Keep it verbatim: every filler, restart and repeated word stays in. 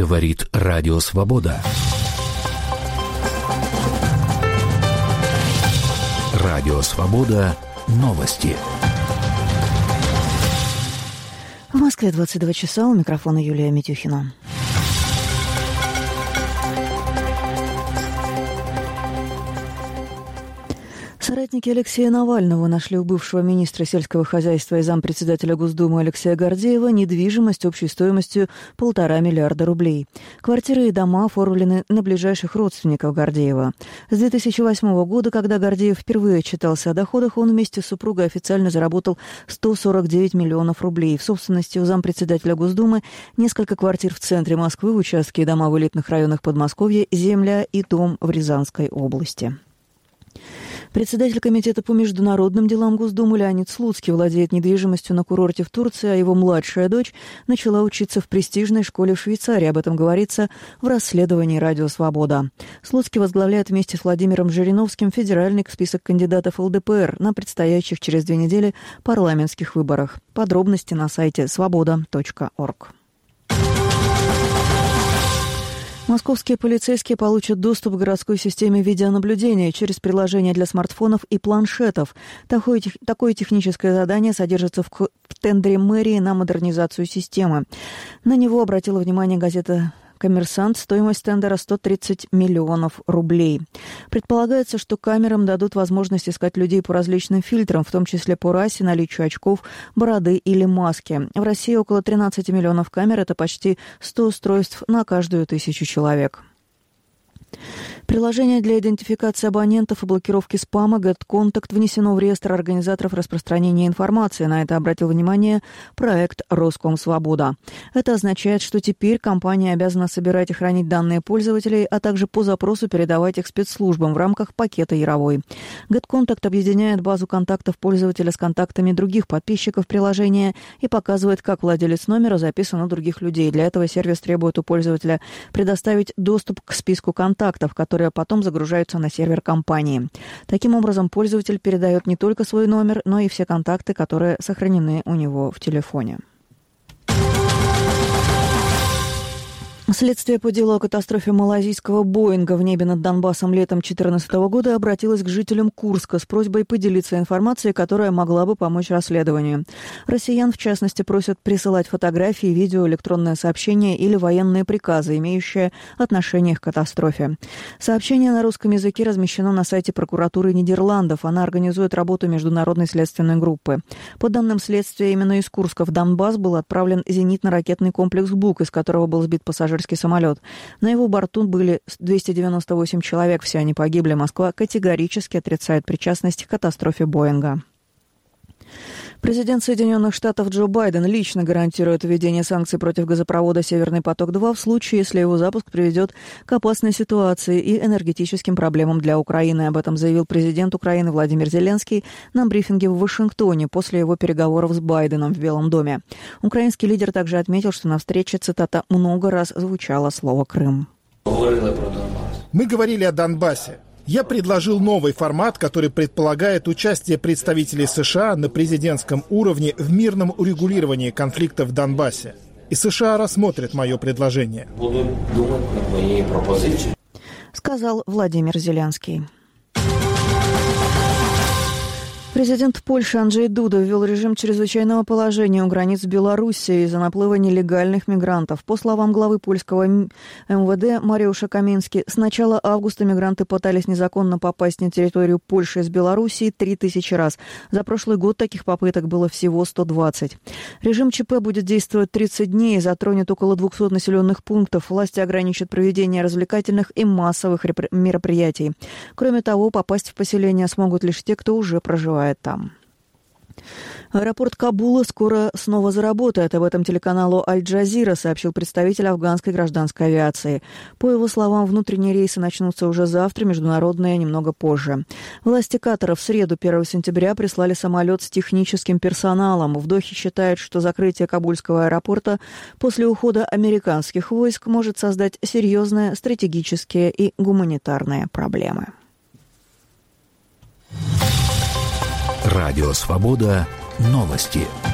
Говорит Радио Свобода. Радио Свобода. Новости. В Москве двадцать два часа. У микрофона Юлия Митюхина. Соратники Алексея Навального нашли у бывшего министра сельского хозяйства и зампредседателя Госдумы Алексея Гордеева недвижимость общей стоимостью полтора миллиарда рублей. Квартиры и дома оформлены на ближайших родственников Гордеева. С две тысячи восьмого года, когда Гордеев впервые отчитался о доходах, он вместе с супругой официально заработал сто сорок девять миллионов рублей. В собственности у зампредседателя Госдумы несколько квартир в центре Москвы, участки и дома в элитных районах Подмосковья, земля и дом в Рязанской области. Председатель комитета по международным делам Госдумы Леонид Слуцкий владеет недвижимостью на курорте в Турции, а его младшая дочь начала учиться в престижной школе в Швейцарии. Об этом говорится в расследовании «Радио Свобода». Слуцкий возглавляет вместе с Владимиром Жириновским федеральный список кандидатов эл дэ пэ эр на предстоящих через две недели парламентских выборах. Подробности на сайте свобода точка орг. Московские полицейские получат доступ к городской системе видеонаблюдения через приложения для смартфонов и планшетов. Такое, такое техническое задание содержится в, в тендере мэрии на модернизацию системы. На него обратила внимание газета «Коммерсант». Стоимость тендера сто тридцать миллионов рублей. Предполагается, что камерам дадут возможность искать людей по различным фильтрам, в том числе по расе, наличию очков, бороды или маски. В России около тринадцать миллионов камер. Это почти сто устройств на каждую тысячу человек. Приложение для идентификации абонентов и блокировки спама GetContact внесено в реестр организаторов распространения информации. На это обратил внимание проект «Роскомсвобода». Это означает, что теперь компания обязана собирать и хранить данные пользователей, а также по запросу передавать их спецслужбам в рамках пакета Яровой. GetContact объединяет базу контактов пользователя с контактами других подписчиков приложения и показывает, как владелец номера записан у других людей. Для этого сервис требует у пользователя предоставить доступ к списку контактов, которые потом загружаются на сервер компании. Таким образом, пользователь передает не только свой номер, но и все контакты, которые сохранены у него в телефоне. Следствие по делу о катастрофе малайзийского «Боинга» в небе над Донбассом летом две тысячи четырнадцатого года обратилось к жителям Курска с просьбой поделиться информацией, которая могла бы помочь расследованию. Россиян, в частности, просят присылать фотографии, видео, электронные сообщения или военные приказы, имеющие отношение к катастрофе. Сообщение на русском языке размещено на сайте прокуратуры Нидерландов. Она организует работу международной следственной группы. По данным следствия, именно из Курска в Донбасс был отправлен зенитно-ракетный комплекс «Бук», из которого был сбит пассажир самолет. На его борту были двести девяносто восемь человек, все они погибли. Москва категорически отрицает причастность к катастрофе Боинга. Президент Соединенных Штатов Джо Байден лично гарантирует введение санкций против газопровода «Северный поток-два» в случае, если его запуск приведет к опасной ситуации и энергетическим проблемам для Украины. Об этом заявил президент Украины Владимир Зеленский на брифинге в Вашингтоне после его переговоров с Байденом в Белом доме. Украинский лидер также отметил, что на встрече, цитата, «много раз звучало слово «Крым». Мы говорили о Донбассе. Я предложил новый формат, который предполагает участие представителей США на президентском уровне в мирном урегулировании конфликта в Донбассе. И США рассмотрят мое предложение. Буду думать над моей пропозицией, сказал Владимир Зеленский. Президент Польши Анджей Дуда ввел режим чрезвычайного положения у границ с Белоруссией из-за наплыва нелегальных мигрантов. По словам главы польского эм вэ дэ Мариуша Камински, с начала августа мигранты пытались незаконно попасть на территорию Польши из Белоруссии три тысячи раз. За прошлый год таких попыток было всего сто двадцать. Режим ЧП будет действовать тридцать дней и затронет около двухсот населенных пунктов. Власти ограничат проведение развлекательных и массовых мероприятий. Кроме того, попасть в поселение смогут лишь те, кто уже проживает там. Аэропорт Кабула скоро снова заработает. Об этом телеканалу Аль-Джазира сообщил представитель афганской гражданской авиации. По его словам, внутренние рейсы начнутся уже завтра, международные немного позже. Власти Катара в среду, первого сентября, прислали самолет с техническим персоналом. В Дохе считают, что закрытие Кабульского аэропорта после ухода американских войск может создать серьезные стратегические и гуманитарные проблемы. Радио Свобода. Новости.